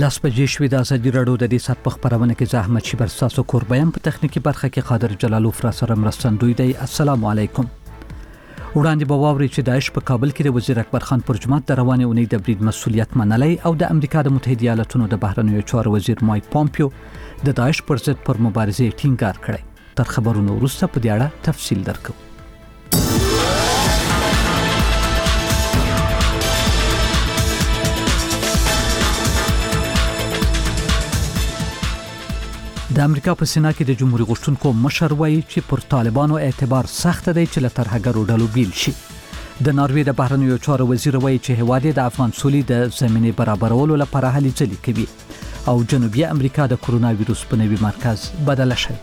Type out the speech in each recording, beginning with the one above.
لاس بجې شوې د ازادي راډیو د دې سات په خبرونه کې زحمت شي برساسو قربایم په تخنیکی برخه کې قادر جلالوف را سره مرستندوی دی. السلام علیکم. وړاندې به واوري چې داعش په کابل کې د وزیر اکبر خان پر جماعت د روانې اونۍ د برید مسؤلیت منلای او د امریکا د متحده ایالاتونو د بهرنیو چارو وزیر مایک پامپیو د داعش پر ضد پر مبارزه ټینګار کړی. تر خبرونو وروسته په دې اړه تفصیل درکو. د امریکا په سینا کې د جمهوریت غوښتونکو مشر وایي چې پر طالبانو اعتبار سخت دی چې له ترهګرو ډلو بیل شي. د ناروې د بهرنیو چارو وزیر وایي چې هیواد د افغان سولې د زمینې برابرولو لپاره هلې ځلې کوي او جنوبي امریکا د کرونا وایروس په نوي مرکز بدل شي.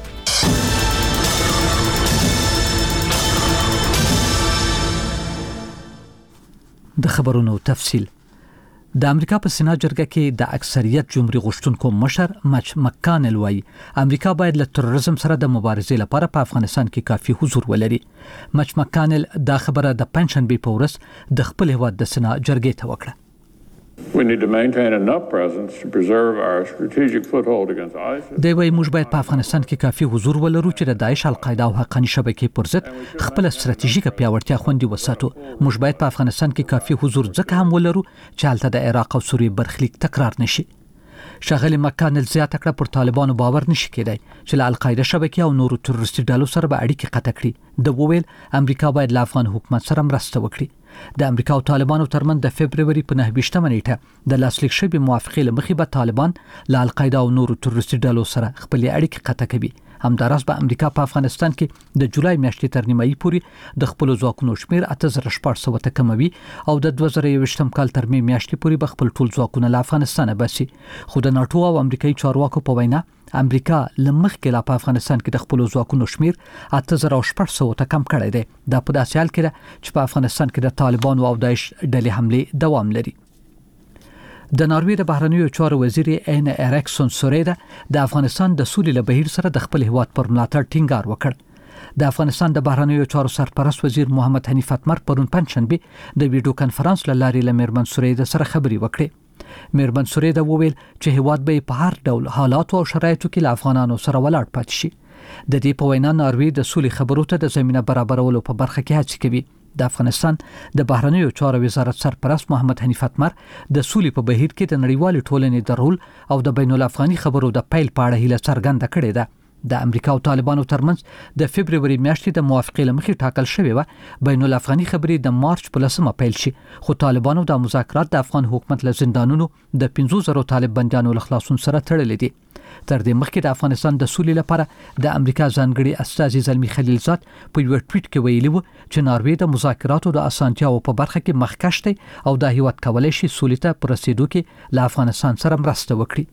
د خبرونو تفصیل. د امریکا په سینا جرګه کې د اکثریت جمهوریت غوښتونکو مشر مچ مکانل وایي امریکا باید له تروریزم سره د مبارزې لپاره په افغانستان کې کافي حضور ولري. مچ مکانل دا خبره د پنځشنبه په ورځ د خپل هیواد د سینا جرګې ته وکړه. We need to maintain enough presence to preserve our strategic foothold against ISIS. دی وایي موږ باید په افغانستان کې کافي حضور ولرو چې د داعش القاعده او حقاني شبکې پر ضد خپل ستراتیژیکه پیاوړتیا خوندي وساتو. موږ باید په افغانستان کې کافي حضور ځکه هم ولرو چې هلته د عراق او سوریې برخلیک تکرار نشي. شغله مکانل زیاته کړه پر طالبانو باور نشي کېدای چې له القاعده شبکې او نورو تروریستي ډلو سره به اړیکې قطع کړي. د وویل امریکا باید له افغان حکومت سره مرسته وکړي. د امریکا او طالبانو ترمن د فبرवरी په 29مه نیټه د لاسلیک شوی موافقه لمخې به طالبان له القاعده او نورو تروریستي ډلو سره خپل اړیکې قطع کوي. همداراز به امریکا په افغانستان کې د جولای میاشتې تر نیمایي پورې د خپل ځواکونو شمیر 8400 کموي او د 2021م کال تر میاشتې پورې به خپل ټول ځواکونه له افغانستان باسي. خو د ناتو او امریکایي چارواکو په وینا امریکا لمخکې لا په افغانستان کې د خپل ځواکونو شمیر 8400 ته کم کړی دی. دا په داسې حال کې چې په افغانستان کې د طالبانو او داعش ډلې حمله دوام لري. د ناروې د بهرنیو چارو وزیر این اریکسون سوریدا د افغانستان د سولې له بهیر سره د خپل هیواد پر ملاتړ ټینګار وکړ. د افغانستان د بهرنیو چارو سرپرست وزیر محمد حنیف اتمر پرون پنځشنبه د ویډیو کانفرنس لارې له میرمن سوریدا سره خبري وکړې. میرمن سوریدا وویل چې هیواد به په هر ډول حالات او شرایطو کې له افغانانو سره ولاړ پاتې شي. د دې په وینا ناروې د سولې خبرو ته د زمينه برابرولو په برخه کې هڅه کوي. د افغانستان د بهرنیو چارو وزارت سرپرست محمد حنیف اتمر د سولې په بهیر کې د نړیوال ټولنې د رول او د بین الافغاني خبرو د پیل په اړه هیله څرګنده کړې ده. د امریکا او طالبانو ترمنځ د فبرवरी میاشتې د موافقې لمخې ټاکل شوی و بین الافغاني خبرې د مارچ په 10مه پیل شي. خو طالبانو د مذاکرات د افغان حکومت له زندانونو د 15000 طالب بنديانو له خلاصون سره تړلې دي. تر دې مخکې د افغانستان د سولې لپاره د امریکا ځانګړي استازي زلمی خلیلزاد په یو ټویټ کې ویلي و چې ناروې د مذاکراتو د اسانتیاو په برخه کې مخکښ دی او د هیواد کولای شي سولې ته پر رسیدو کې له افغانستان سره مرسته وکړي.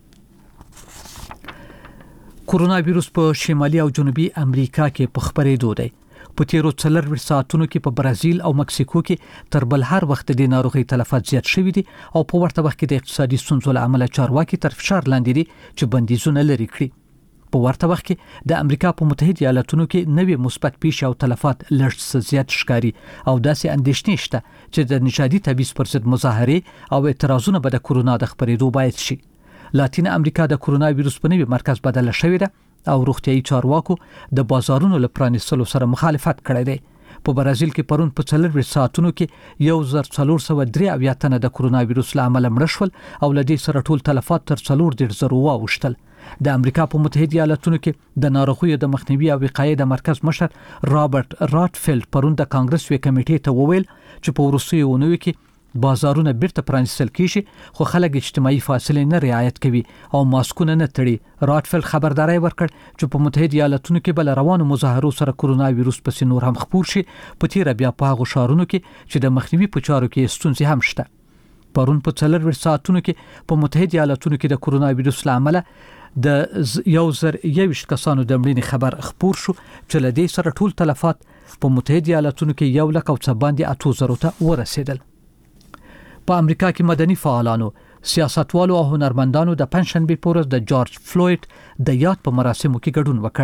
کرونا وایروس په شمالي او جنوبي امریکا کې په خبرېدو دی. په تیرو 4 ساعتونو کې په برازیل او مکسیکو کې تر بل هر وخت د ناروغي تلفات زیات شوي دي او په ورته وخت کې د اقتصادي ستونزو له امله چارواکي تر فشار لاندې دي چې بندیزونه لري کړي. په ورته وخت کې د امریکا په متحده ایالاتونو کې نوې مثبت پیښې او تلفات لږ زیات ښکاري او داسې اندېښنې شته چې د نژادي تبعیض پر ضد مظاهرې او اعتراضونه به د کرونا د خبرېدو باعث شي. لاتین امریکا د کرونا وایروس په نوي مرکز بدل شوی ده او روغتيایي چارواکو د بازارونو له پرانیستلو سره مخالفت کړی دی. په برازیل کې پرون په 4 ساعتونو کې 1403 تنه د کرونا وایروس له امله مړ شول او له دې سره ټول تلفات تر 4.0 واوښتل. د امریکا په متحده ایالاتونو کې د ناروغیو د مخنیوي او وقایې د مرکز مشر رابرټ راتفیلد پرون د کانګرس وی کمیټې ته وویل چې په وروستیو اونیو کې بازارونه بیرته پرانیستل کیږي خو خلک اجتماعي فاصله نه رعایت کوي او ماسکونه نه تړي. راتفیلد خبرداري ورکړ چې په متحده ایالاتونو کې بل روانو مظاهرو سره کرونا وایروس پس نور هم خپور شي. په تیر بیا په هغه شهرونو کې چې د مخنیوي په چارو کې ستونزې هم شته. پرون په 4 ساعتونو کې په متحده ایالاتونو کې د کرونا وایروس لامل د 1021 کسانو د مړینې خبر خپور شو چې له دې سره ټول تلفات په متحده ایالاتونو کې 1,80,000 ته ورسېدل. په امریکا کې مدني فعالانو، سیاستوالو او هنرمندانو د پنځشنبه په ورځ د جورج فلوید د یاد په مراسمو کې ګډون وکړ.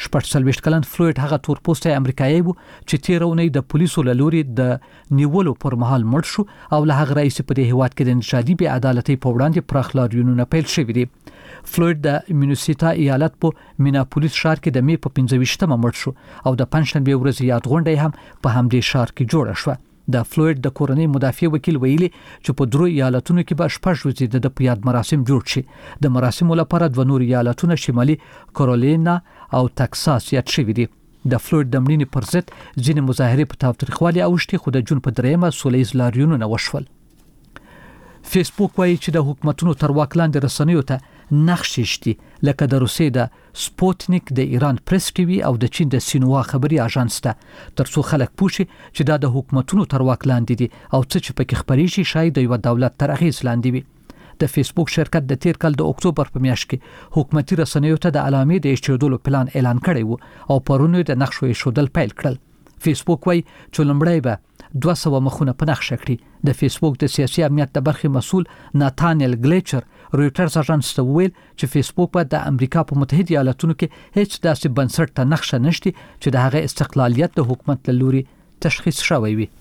40 کلن فلوید هغه تورپوستی امریکایي وو چې تیر اونۍ د پولیسو له لوري د نیولو پر مهال مړ شو او له هغه رئیس په دې هیواد کې د انتشاري بې عدالتۍ په وړاندې پراخ لاریونونه پیل شوي دي. فلوید د مینیسوټا ایالت په میناپولیس ښار کې د می په 25مه مړ شو او د پنځشنبه ورځ یاد غونډه هم په همدې ښار کې جوړه شوه. د فلوید د کورنۍ مدافع وکیل ویلي چې په 3 ایالتونو کې به 6 ورځې د پیاد مراسم جوړ شي. د مراسمو لپاره 2 نور ایالتونه شمالي کارولینا او تکساس یاد شوي دي. د فلوید د مړینې پر ضد ځینې مظاهرې په تاوتریخوالي اوښتې خو د جون په 3مه سولیز لاریونونه وشول. فیسبوک وایي چې د حکومتونو تر واک لاندې رسنیو ته نقشې شته لکه د روسیې د سپوتنیک، د ایران پریس ټي وي او د چین د سینوا خبري اژانس ته ترڅو خلک پوښي چې دا د حکومتونو تر واک لاندې دي او څه چې پکې خبريږي شاید د یو دولت تر اغیز لاندې وي. د فیسبوک شرکت د تیر کال د اکتوبر په میاشت کې حکومتي رسنیو ته د علامې د ایښودلو پلان اعلان کړی وو او پرونه د نقشو ایښودل پیل کړل. فیسبوک وایي چې لومړی به 200 مخونه په نقشه کړي. د فیسبوک د سیاسي امنیت د برخې مسول ناتانیل ګلیچر رويټرز اژانس ته ویل چې فیسبوک په د امریکا په متحده ایالاتونو کې هیڅ داسې بنسټ ته نقشه نشته چې د هغه استقلالیت د حکومت له لوري تشخیص شوی وي.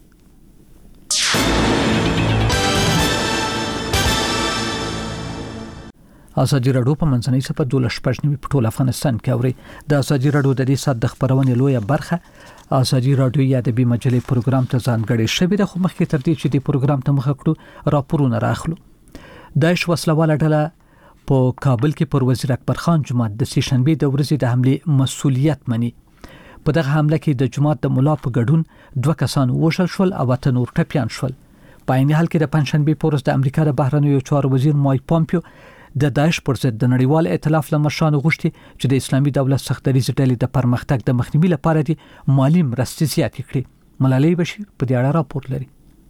ازادي راډیو په منځنۍ صفه 12 په ټول افغانستان کې اوري. د ازادي راډیو د دې سات د خبرونې لویه برخه ازادي راډیو یا د بي مجلې پروګرام ته ځانګړې شوې ده. خو مخکې تر دې چې د پروګرام ته مخه کړو راپورونه راخلو. داعش وسلواله ډله په کابل کې پر وزیر اکبر خان جماعت د سې شنبه د ورځې د حمله مسؤلیت مني. په دغه حمله کې د جماعت د مولا په ګډون 2 کسان وژل شول او 8 نور ټپيان شول. په عین حال کې د پنځشنبه په ورځ د امریکا د بهرنیو چارو وزیر مایک پامپیو د داعش پر ضد د نړیوال ائتلاف له مشرانو غوښتي چې د اسلامي دولت سختدریزې ډلې د پرمختګ د مخنیوي لپاره دي مالی مرستې زیاتې کړي. ملالۍ بشیر په دې اړه راپور لري.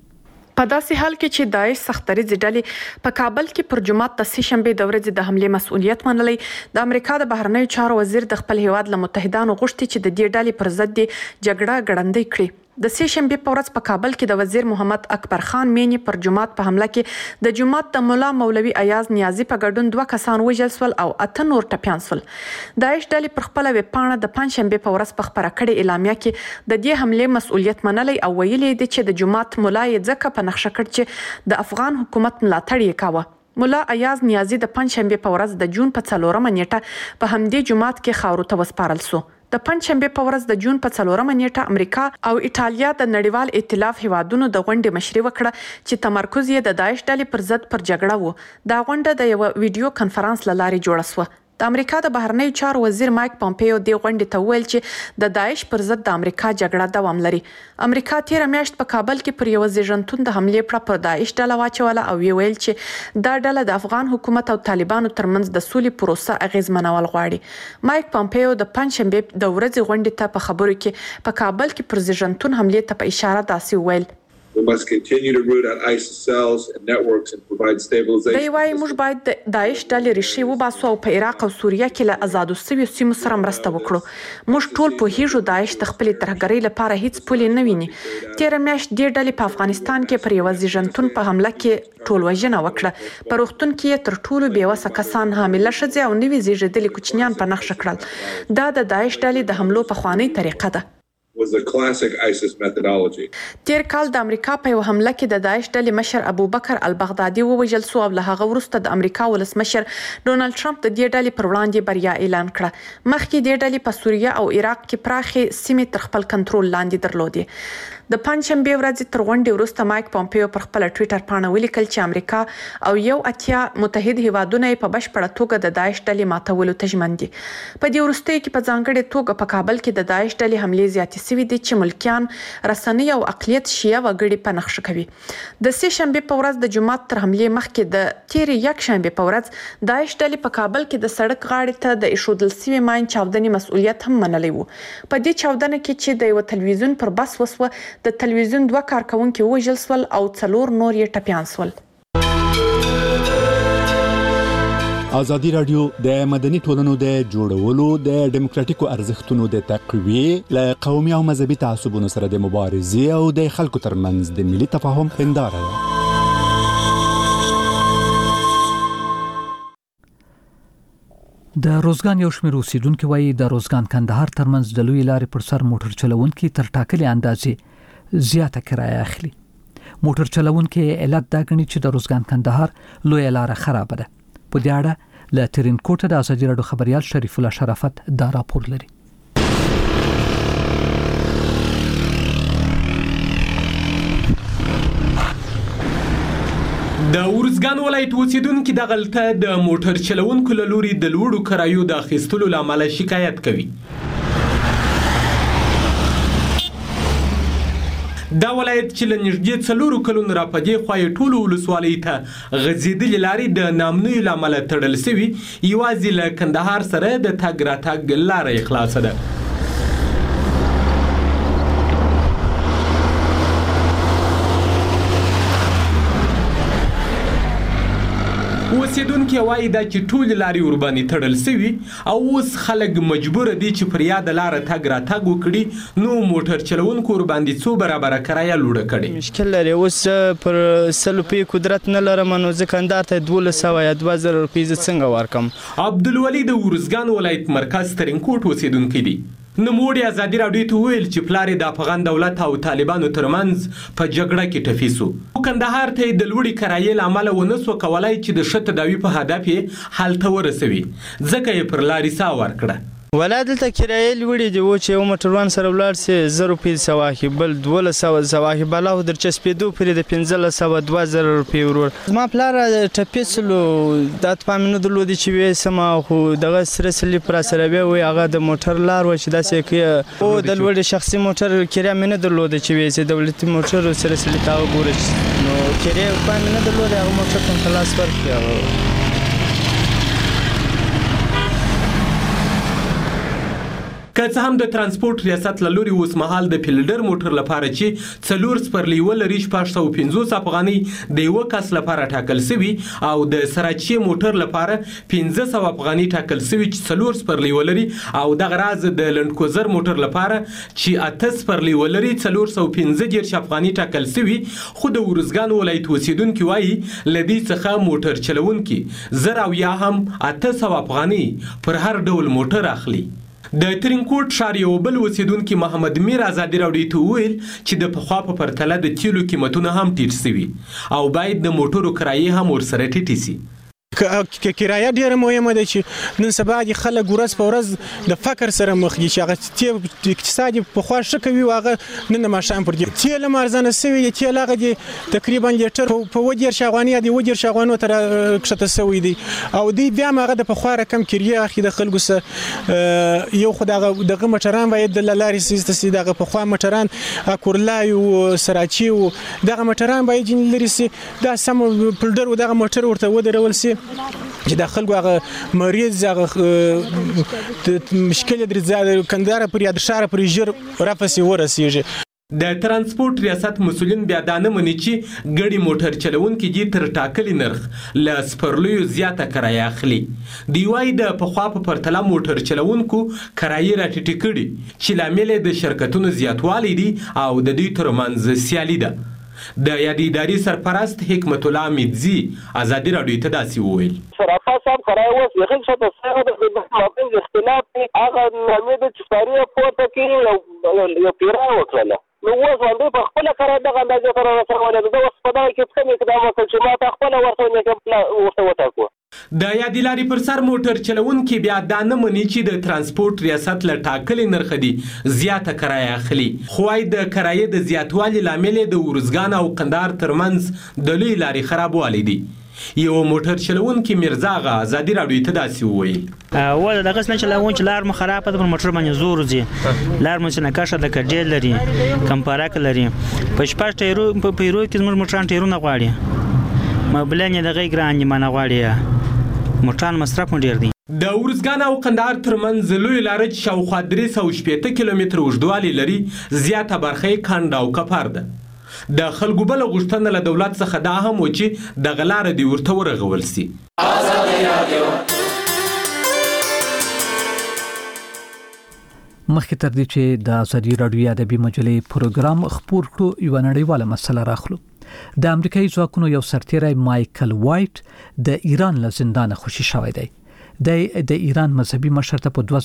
په داسې حال کې چې داعش سختدریزې ډلې په کابل کې پر جماعت د سې شنبه د ورځې د حمله مسؤلیت منلي، د امریکا د بهرنیو چارو وزیر د خپل هیواد له متحدانو غوښتي چې د دې ډلې پر ضد جګړه ګړندۍ کړي. د سې شنبه په ورځ په کابل کې د وزیر محمد اکبر خان مینی پر جماعت په حمله کې د جماعت د مولا مولوي ایاز نیازی په ګډون 2 کسان وژل شول او 8 نور ټپيان شول. داعش ډلې پر خپل ویب پاڼه د پنځشنبه په ورځ په خبره کړې اعلامیه کې د دې حمله مسؤلیت منلي او ویلي دي چې د جماعت مولا یې ځکه په نقشه کړ چې د افغان حکومت ملاتړ یې کاوه. مولا ایاز نیازی د پنځشنبه په ورځ د جون په 4مه نیټه په همدې جماعت کې خاورو ته وسپارل شو. د پنځشنبه په ورځ د جون په 4مه نیټه امریکا او ایټالیا د نړیوال ائتلاف هیوادونو د غونډې مشري وکړه چې تمرکز یې د داعش ډلې پر ضد پر جګړه وو. دا غونډه د یو ویډیو کانفرنس لارې جوړه شوه. د امریکا د بهرنیو چارو وزیر مایک پامپیو د غونډې ته ویل چې د داعش پر ضد د امریکا جګړه دوام لري. امریکا تیر میاشت په کابل کې پر یو زیږنتون د حمله پر داعش ډله واچوله او ویل چې دا ډله د افغان حکومت او طالبانو ترمنځ د سولې پروسه اغیزمنول غواړي. مایک پامپیو د پنځشنبه د ورځې غونډې ته په خبرو کې په کابل کې پر زیږنتون حمله ته په اشاره داسې ویل: We must continue to root out ISIS cells and networks and provide stabilization. دی وايي موږ باید د داعش ډلې ریښې وباسو او په عراق او سوریه کې له آزادو شویو سیمو سره مرسته وکړو. موږ ټول پوهیږو داعش د خپل ترهګرۍ لپاره هیڅ پولې نه ویني. تیر میاشت د ډلې په افغانستان کې پر یو زیږنتون په حمله کې ټول وژنه وکړه. په روغتون کې تر ټولو بیوسه کسان حامله ښځې او نوي زیږیدلي کوچنیان په نقشه کړل. دا د داعش ډلې د حملو په خواني طریقه ده. was the classic ISIS methodology. تیر کال د امریکا په یو حمله کې د داعش ډلې مشر ابوبکر البغدادي ووژل شو او له هغه وروسته د امریکا ولسمشر ډونالد ټرمپ د دې ډلې پر وړاندې بریا اعلان کړه. مخکې د ډلې په سوریه او عراق کې پراخې سیمې تر خپل کنټرول لاندې درلودې. د پنځشنبه ورځ تر غونډې وروسته مایک پامپیو پر خپل ټوئیټر پاڼه ولیکل چې امریکا او یو اتیا متحد هیوادونه په بشپړه توګه د داعش ډلې ماتولو ته ژمن دي. په دې وروستۍ کې په ځانګړې توګه په کابل کې د داعش ډلې حملې زیاتې شوې دي چې ملکیان، رسنۍ او اقلیت شیعه وګړي په نقشه کوي. د سې شنبه په ورځ د جمعه تر حملې مخکې د تیر یک شنبه په ورځ داعش ډلې په کابل کې د سړک غاړې ته د ایښودل شوي ماین چاودنې مسؤلیت هم منلی وو. په دې چاودنه کې چې د یو تلویزیون پر بس وسوه، د تلویزیون 2 کارکونکي وژل شول او 4 نور یې ټپيان شول. ازادي راډیو د مدني ټولنو د جوړولو، د ډیموکراتیکو ارزښتونو د تقویې، له قومي او مذهبي تعصبونو سره د مبارزې او د خلکو ترمنځ د ملي تفاهم هنداره ده. د روزګان یو شمېر اوسیدونکو وایي د روزګان کندهار ترمنځ د لوی لارې پر سر موټر چلوونکي تر ټاکلې اندازې زیاته کرایه اخلي. موټر چلوونکي علت دا ګڼي چې د روزګان کندهار لوی لار خراب ده. په دې اړه له ترینکوټ د ازادي راډیو خبريال شریف الله شرافت دا راپور لري. د ورزګان ولایت اوسیدونکو د غلطه د موټر چلوونکو له لوري د لوړو کرایو د اخیستلو لامل شکایت کوي. دا ولایت چې له نږدې 4 کلونو راپدې خوای ټولو ولسوالۍ ته غځېدلې لارې د نامنوي لامل تړل شوی، یوازې له کندهار سره د تګ راتګ لارې خلاصه ده. اوسیدونکي وایي دا چې ټول لارې ورباندې تړل شوي او اوس خلک مجبور دي چې پر یاد لار تګ راتګ وکړي، نو موټر چلوونکو ورباندې څو برابر کرایه لوړه کړي. مشکل لري اوس پر 100 روپۍ قدرت نه لرم، نو ځکه کندهار ته 1200 یا 2000 روپۍ څنګه ورکم. عبدالولي د ورزګان ولایت مرکز ترینکوټ اوسیدونکی دی. نوموړي ازادي راډیو ته ویل چې پلار د افغان دولت او طالبانو ترمنځ په جګړه کې ټپي شو. کندهار ته د لوړې کرایې له امله ونه سو کولای چې د ښه تداوي په هدف یې هلته ورسوي، ځکه یې پر لارې ساه ورکړه. ولا دلته کرایې لوړې دي، و چې یو موټروان سره ولاړ سي 0 روپۍ سواهي، بل 1200 سواهي، بلا در چسپېدو پرې د 1500 2000 روپۍ ورور. ما پلار ټپي سلو د پامنه درلودي چې وې سما خو دغه سره سلی پر سره وي هغه د موټر لار و چې داسې کې او د لوړ شخصي موټر کرایه منه درلودي چې وې چې دولتي موټر سره سلی تا وګورئ، نو کرایه پامنه درلودي هغه موټر په خلاص ورکړي. که څه هم د ترانسپورت ریاست له لوري اوس مهال د فیلډر موټر لپاره چې 4 سپرلي ولري 650 افغانۍ د یو کس لپاره ټاکل شوی، او د سراچي موټر لپاره 500 افغانۍ ټاکل شوی چې 4 سپرلي ولري، او دغه راز د لندکوزر موټر لپاره چې 8 سپرلي ولري 415 افغانۍ ټاکل شوی. خو د ورزګان ولایت اوسیدونکو وایي لدی څخه موټر چلوونکي 1000 او یا هم 800 افغانۍ پر هر ډول موټر اخلي. د ترینکوټ ښار یو بل اوسیدونکي محمد میر ازادي راډیو ته وویل چې د پخوا په پرتله د تیلو قیمتونه هم ټیټ شوي او باید د موټرو کرایې هم ورسره ټیټې شي. کرایه ډیره مهمه ده چې نن سبا د خلک ورځ په ورځ د فقر سره مخ دي، چې هغه اقتصاد په خوا ښه کوي، هغه نن ماښام پر دي تیل ارزانه شوی دی. تیل هغه دي تقریبا لیټر په 10 افغانۍ دی 10 افغانۍ تر کښته شوی دی، او دی بیا هغه د په خوا رقم کریه اخی د خلکو سره یو خو دغه مټران باید د لارې سیسته سي، دغه په خوا مټران کورلای او سراچي او دغه مټران باید لري سي، دا سم پلډر او دغه موټر ورته ودرول سي چې د خلکو هغه مریض هغه مشکل درې زیاده کندهار پر یاد شهر پر ژر رافسي ورسیږي. د ترانسپورت ریاست مسولین بیا دا نه مني چې ګړي موټر چلوونکي دي تر ټاکلي نرخ له سپرلیو زیاته کرایه اخلي. دی وایي د پخوا په پرتله موټر چلوونکو کرایې راټیټې کړي چې لامل د شرکتونو زیاتوالی دی او د دوی ترمنځ سیالي ده. د یادې ادارې سرپرست حکمت الله امیدزي ازادي راډیو ته داسې وویل: صرافه صاحب کرایه اوس یقین شته څنګه د خدمت اختلاف هغه نامې د چپاري پورته کې یو پیرا وکړه، نو اوس باندې په خپل کرایه دغه اندازې تر رسولې ده. اوس په دای کې څه اقدام وکړ چې ما ته خپل ورته وټاکو. د یادې لارې پر سر موټر چلوونکي بیا دا نه مني چې د ترانسپورت ریاست له ټاکلې نرخ دي زیاته کرایه اخلي، خو د کرایې د زیاتوالي لامل د ورزګان او کندهار ترمنځ د لوی لارې خرابوالی دی. یو موټر چلوونکی مرزا غا ازادي راډیو ته داسې وویل: و دغه څه چلوون چې لار مخربه د موټر باندې زور ځي، لار مې نه کاشه د کډیل لري، کمپاراک لري، په شپږ ټیرو په پیرو کې زموږ موټران ټیرونه غواړي، مبلنې د غي ګران نه غواړي، موټران مصرف ډیر دی. د ورزګان او کندهار ترمنځ لوی لار چې شاوخوا 360 کیلومتر اوږدوالی لري، زیاته برخه یې کند او کپر ده. د خلکو بل غوښتنه له دولت څخه دا هم و چې د غلار دی ورته ورغول سي. مخکې تر دې چې د ازادي راډیو ادبي مجلې پروګرام خپور کړو، یو نړیواله مسله راخلو. د امریکایي ځواکونو یو سرتیری مایکل وایټ د ایران له زندانه خوشي شوی دی. د ایران مذهبي مشر ته په